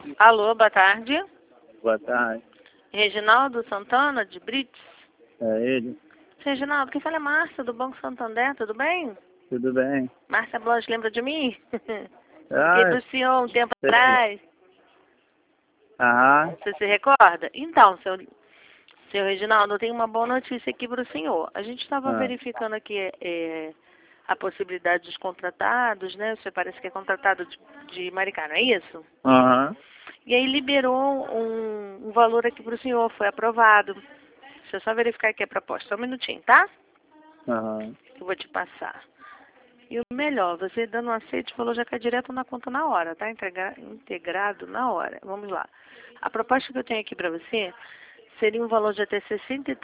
Alô, boa tarde. Boa tarde. Reginaldo Santana, de Brits. É ele? Reginaldo, quem fala é Márcia, do Banco Santander, tudo bem? Tudo bem? Márcia Blanche, lembra de mim? Liguei Ah, pro senhor um tempo sei. atrás. Aham. Você se recorda? Então, seu Reginaldo, eu tenho uma boa notícia aqui para o senhor. A gente estava Ah. verificando aqui a possibilidade dos contratados, né? Você parece que é contratado de Maricá, não é isso? Aham. E aí liberou um valor aqui para o senhor, foi aprovado. Deixa eu só verificar aqui a proposta. Só um minutinho, tá? Aham. Eu vou te passar. E o melhor, você dando um aceite, o valor já cai direto na conta na hora, tá? Integrado na hora. Vamos lá. A proposta que eu tenho aqui para você seria um valor de até R$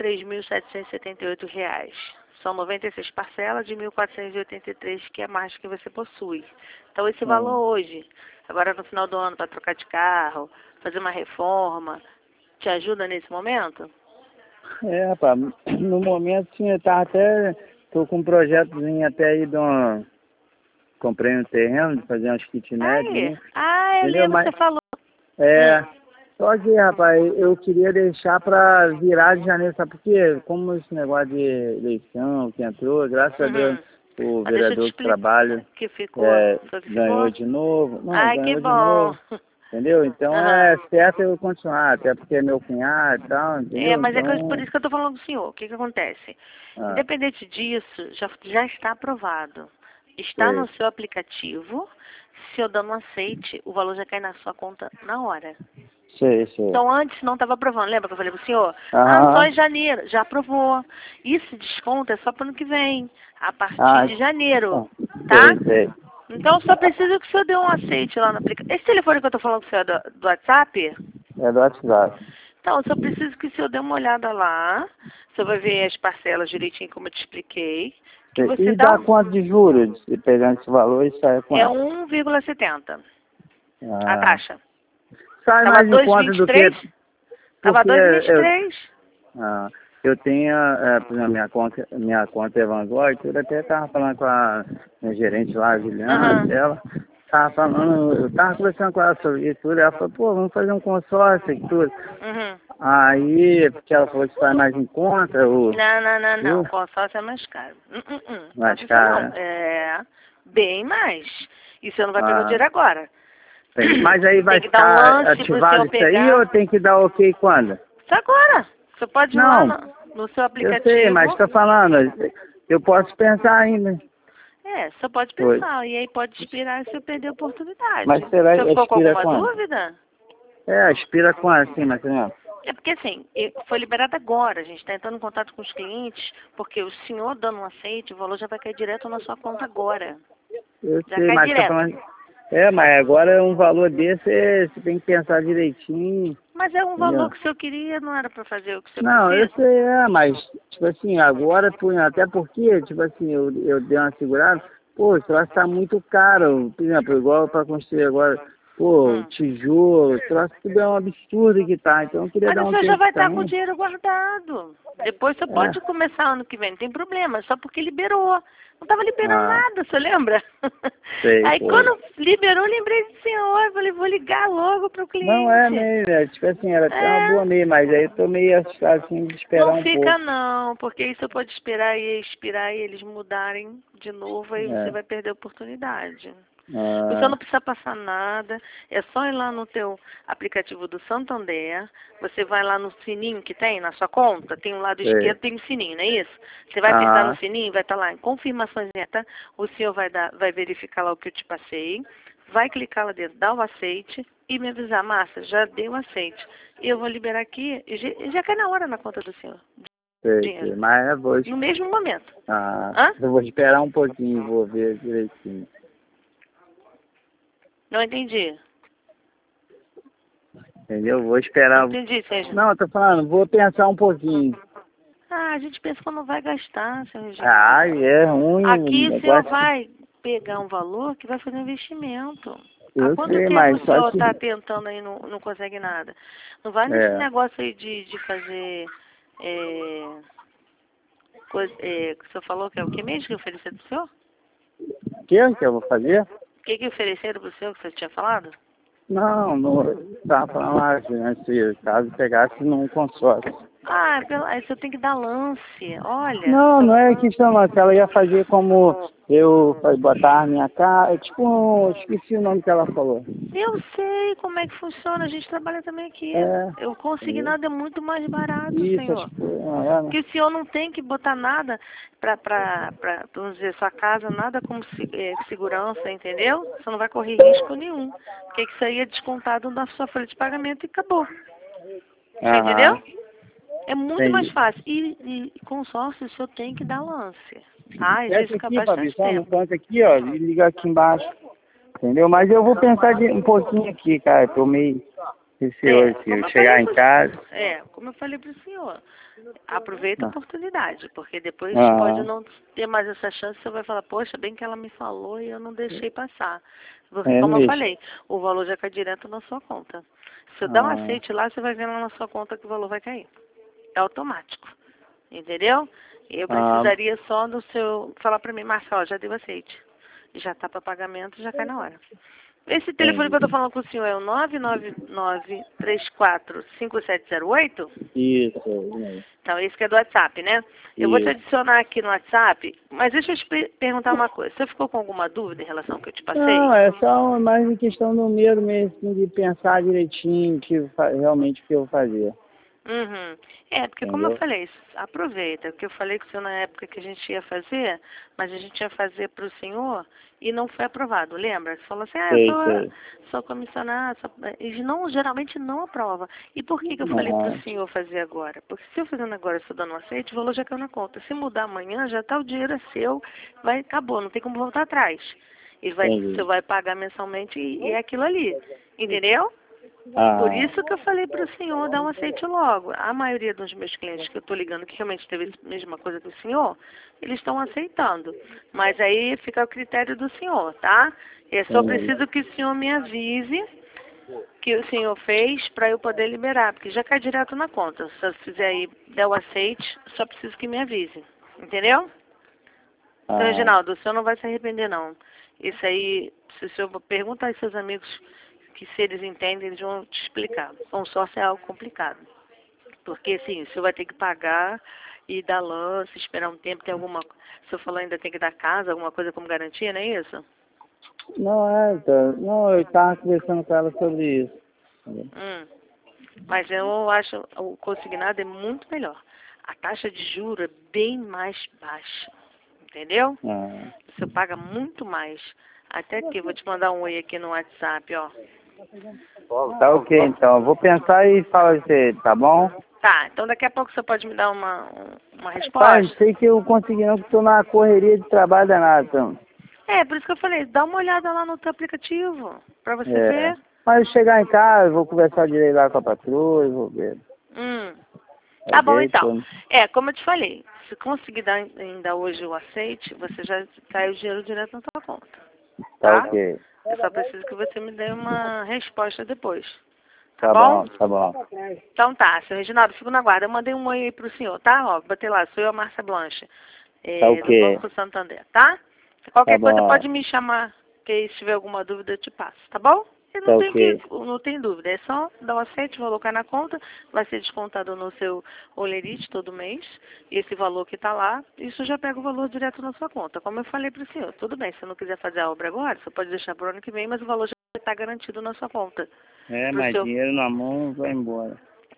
63.778. São 96 parcelas de 1.483, que é a margem que você possui. Então, esse valor hoje, agora no final do ano, para trocar de carro, fazer uma reforma, te ajuda nesse momento? É, rapaz, no momento sim, eu tava até, tô com um projetozinho até aí de uma, comprei um terreno, de fazer umas kitnet, Aí, né? eu Entendeu? lembro que Mas, você falou. é, só que, rapaz, eu queria deixar pra virar de janeiro, sabe por quê? Como esse negócio de eleição que entrou, graças a Deus, Uhum. o Mas deixa eu te vereador que explicar trabalha que ficou. Foi que ganhou ficou? de novo, não, Ai, que ganhou de bom. novo. Entendeu? Então Aham. é certo eu continuar, até porque é meu cunhado e tal, É, entendeu? mas é por Então, isso que eu estou falando do senhor. O que acontece? ah, Independente disso, já está aprovado. Está no sei, seu aplicativo. Se eu dando um aceite, o valor já cai na sua conta na hora. sei. Então, antes não estava aprovando. Lembra que eu falei para o senhor? Ah, só Aham, em janeiro. Já aprovou. Esse desconto é só para o ano que vem, a partir ah, de janeiro. Tá? sei. Então, só preciso que o senhor dê um aceite lá no aplicativo. Esse telefone que eu estou falando com o senhor é do WhatsApp? É do WhatsApp. Então, eu só preciso que o senhor dê uma olhada lá. Você vai ver as parcelas direitinho, como eu te expliquei. Que você E dá dá quanto de juros? Se pegando esse valor e sai é quanto? 1,70 a Ah, taxa. sai Tava mais em conta do que, 2,23? Tava porque eu, 2,23. ah, eu tenho, por exemplo, minha conta é Vanguard, eu até estava falando com a minha gerente lá, a Juliana, Aham. ela estava falando, eu estava conversando com ela sobre isso tudo, ela falou, pô, vamos fazer um consórcio e tudo. Uhum. Aí, porque ela falou que sai mais em conta, Não. o Consórcio é mais caro. mais Faça isso caro, não. né? É bem mais. E você não vai pegar o Ah, dinheiro agora. mas aí vai Tem que dar um ficar lance pro ativado senhor isso aí pegar. ou tem que dar ok quando? Isso agora. Você pode ir lá Não, no seu eu sei, mas aplicativo. estou falando, eu posso pensar ainda. É, só pode Oi. pensar. E aí pode expirar se eu perder a oportunidade. Mas será Se eu que ficou com expira alguma quando? dúvida? É, expira quando, assim, mais ou menos? É porque assim, foi liberado agora. A gente está entrando em contato com os clientes, porque o senhor dando um aceite, o valor já vai cair direto na sua conta agora. Eu Já sei, cai mas tá direto. falando. É, mas agora um valor desse, você tem que pensar direitinho, Mas é um valor entendeu? que o senhor queria, não era para fazer o que o senhor Não, eu precisa? sei, mas, tipo assim, agora, até porque, tipo assim, eu dei uma segurada, pô, o troço tá muito caro, por exemplo, igual para construir agora, pô, Hum. tijolo, o troço tudo é um absurdo que tá, então eu queria Mas dar o um senhor já tempo vai estar com o também. dinheiro guardado. Depois você É, pode começar ano que vem, não tem problema, só porque liberou. Não estava liberando ah, nada, você lembra? Aí sei. quando liberou, eu lembrei do senhor. Eu falei, vou ligar logo para o Não é cliente. meio, né? Tipo assim, era até uma boa É, meio, mas aí eu tô meio assustado assim de esperar não um fica pouco. não, porque isso pode esperar e expirar e eles mudarem de novo, aí você É. vai perder a oportunidade. O senhor Ah, não precisa passar nada, é só ir lá no teu aplicativo do Santander, você vai lá no sininho que tem na sua conta, tem um lado sei. esquerdo, tem um sininho, não é isso? Você vai apertar no Aham. sininho, vai estar lá em confirmações, o senhor vai verificar lá o que eu te passei, vai clicar lá dentro, dá o aceite e me avisar, Márcia, já deu o aceite. Eu vou liberar aqui e já cai na hora na conta do senhor, Sei. dinheiro, Mas eu vou, no mesmo momento. ah, Hã? eu vou esperar um pouquinho, vou ver direitinho. Não entendi. Entendeu? Vou Não esperar. entendi, Sérgio. Não, eu tô falando, vou pensar um pouquinho. Ah, a gente pensa que não vai gastar, seu Ah, Reginaldo. é ruim o Aqui o senhor negócio. vai pegar um valor que vai fazer um investimento. Há Eu quanto sei, tempo o mas só senhor que. está tentando aí e não consegue nada? Não vai nesse É. negócio aí de fazer coisa, que o senhor falou que é o que mesmo que ofereceram para o senhor? O que eu vou fazer? O que ofereceram para o senhor que você tinha falado? Não, tá falando lá, né, se caso pegasse num consórcio. Ah, aí você tem que dar lance. Olha. Não é questão, mas ela ia fazer como eu botar a minha cara, esqueci o nome que ela falou. Eu sei como é que funciona, a gente trabalha também aqui. É, O consignado é muito mais barato, isso, senhor. acho que né? Porque o senhor não tem que botar nada vamos dizer, sua casa, nada como segurança, entendeu? Você não vai correr risco nenhum. Porque isso aí é descontado na sua folha de pagamento e acabou. Você entendeu? Aham, É muito mais entendi. fácil. E consórcio, o senhor tem que dar lance. Tá? Às vezes Desce fica aqui, Fabi, bastante só no tempo. canto aqui, ó, e liga aqui embaixo. Entendeu? Mas eu vou pensar um pouquinho aqui, cara. Tô meio receoso se Como eu eu falei chegar em casa. como eu falei pro senhor, aproveita a Ah, oportunidade, porque depois pode Aham, não ter mais essa chance, você vai falar, poxa, bem que ela me falou e eu não deixei passar. Porque, é como eu mesmo. falei, o valor já cai direto na sua conta. Se eu dar um Ah, aceite lá, você vai ver lá na sua conta que o valor vai cair. É automático. Entendeu? Eu ah, precisaria só do seu, falar pra mim, Marcelo, já deu aceite. Já tá para pagamento, já cai na hora. Esse telefone que eu tô entendi. falando com o senhor é o 999-34-5708? Isso, Então, esse que é do WhatsApp, né? Eu vou te isso. adicionar aqui no WhatsApp, mas deixa eu te perguntar uma coisa. Você ficou com alguma dúvida em relação ao que eu te Não, passei? é só mais em questão do medo mesmo, assim, de pensar direitinho realmente o que eu vou fazer. Uhum. É, porque como eu Entendeu? falei, aproveita, porque eu falei com o senhor na época que a gente ia fazer, mas a gente ia fazer para o senhor e não foi aprovado, lembra? Você falou assim, eu Sei, sei. sou comissionado, eles não, geralmente não aprovam. E por que eu falei para o Aham, senhor fazer agora? Porque se eu fazendo agora, se eu dando um aceite, o valor já caiu na conta. Se mudar amanhã, já tá o dinheiro é seu, acabou, não tem como voltar atrás. Você entendi. vai pagar mensalmente e é aquilo ali, entendeu? Por Ah, isso que eu falei para o senhor dar um aceite logo. A maioria dos meus clientes que eu estou ligando, que realmente teve a mesma coisa que o senhor, eles estão aceitando. Mas aí fica o critério do senhor, tá? Eu só entendi. preciso que o senhor me avise que o senhor fez para eu poder liberar, porque já cai direto na conta. Se eu fizer aí, der o aceite, só preciso que me avise. Entendeu? Então, Ah, Reginaldo, o senhor não vai se arrepender, não. Isso aí, se o senhor pergunta aos seus amigos que se eles entendem, eles vão te explicar. Consórcio é algo complicado. Porque, assim, o senhor vai ter que pagar e dar lance, esperar um tempo, tem alguma... O senhor falou ainda tem que dar casa, alguma coisa como garantia, não é isso? não, eu estava conversando com ela sobre isso. Hum. Mas eu acho o consignado é muito melhor. A taxa de juros é bem mais baixa. Entendeu? Ah, O senhor paga muito mais. Até aqui, vou te mandar um oi aqui no WhatsApp, ó. tá ok, então. Eu vou pensar e falar de você, tá bom? Tá, então daqui a pouco você pode me dar uma Pai, resposta? sei que eu consegui não, que estou na correria de trabalho danado, então. É, por isso que eu falei, dá uma olhada lá no teu aplicativo, pra você É. ver. Mas chegar em casa, eu vou conversar direito lá com a patroa e vou ver. Hum. Vai Tá bom, ver se então. eu... É, como eu te falei, se conseguir dar ainda hoje o aceite, você já cai o dinheiro direto na tua conta, Tá tá? ok. Eu só preciso que você me dê uma resposta depois, tá Tá bom? bom, tá bom. Então tá, seu Reginaldo, fico na guarda. Eu mandei um oi aí pro senhor, tá? Ó, botei lá, sou eu, a Márcia Blanche, Tá do ok. Banco Santander, tá? Tá Qualquer coisa bom. pode me chamar, que se tiver alguma dúvida eu te passo, tá bom? E Tá ok. não tem dúvida, é só dar o aceite, colocar na conta, vai ser descontado no seu olerite todo mês, e esse valor que tá lá, isso já pega o valor direto na sua conta. Como eu falei pro senhor, tudo bem, se não quiser fazer a obra agora, você pode deixar pro ano que vem, mas o valor já está garantido na sua conta. É, Pro mas seu dinheiro na mão vai embora.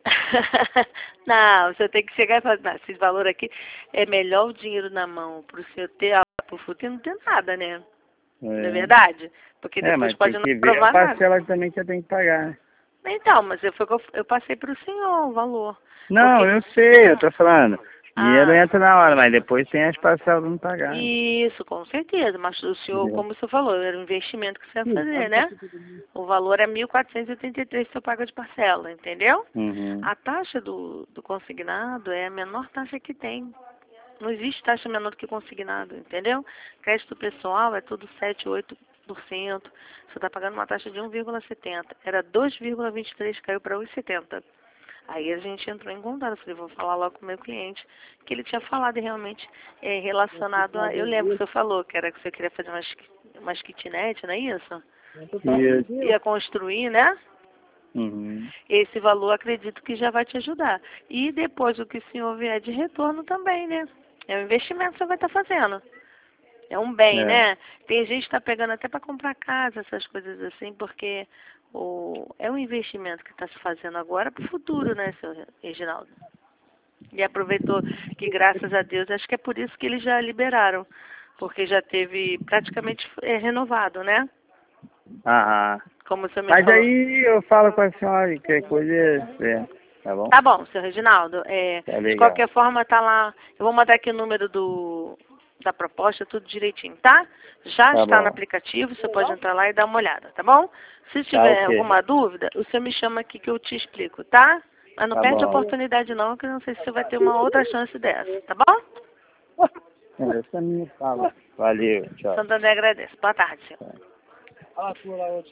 Não, você tem que chegar e falar, não, esse valor aqui é melhor o dinheiro na mão para o senhor ter pro futuro não ter nada, né? Não é É. verdade? Porque É, depois mas pode tem não que ver a provar nada. parcela também que você tem que pagar, né? Então, mas eu passei para o senhor o valor. Não, Porque, eu sei, eu tô falando. Dinheiro ah, entra na hora, mas depois tem as parcelas pra não pagar. isso, com certeza. Mas o senhor, Entendeu? como o senhor falou, era um investimento que você ia fazer, né? O valor é 1.483 que você paga de parcela, entendeu? Uhum. A taxa do consignado é a menor taxa que tem. Não existe taxa menor do que consignado, entendeu? Crédito pessoal é tudo 7, 8%. Você está pagando uma taxa de 1,70. Era 2,23, caiu para 1,70. Aí a gente entrou em contato. Eu falei, vou falar logo com o meu cliente, que ele tinha falado realmente relacionado a... Eu lembro que o senhor falou que era que você queria fazer umas kitnet, não é isso? ia construir, né? Uhum. Esse valor acredito que já vai te ajudar. E depois o que o senhor vier de retorno também, né? É um investimento que você vai estar fazendo. É um bem, né? Tem gente que está pegando até para comprar casa, essas coisas assim, porque é um investimento que está se fazendo agora para o futuro, né, seu Reginaldo? E aproveitou que, graças a Deus, acho que é por isso que eles já liberaram, porque já teve praticamente renovado, né? Aham. Como o senhor me Mas falou. aí eu falo com a senhora, que coisa tá bom? Tá bom, seu Reginaldo. Tá De legal. qualquer forma, tá lá. Eu vou mandar aqui o número da proposta, tudo direitinho, tá? Já Tá está no bom. aplicativo, você pode entrar lá e dar uma olhada, tá bom? Se Tá tiver ok. alguma dúvida, o senhor me chama aqui que eu te explico, tá? Mas não Tá perde a bom. oportunidade não, que eu não sei se você vai ter uma outra chance dessa, tá bom? Essa é a minha fala. Valeu, tchau. Santander agradece. Boa tarde, senhor. Fala a tua lá,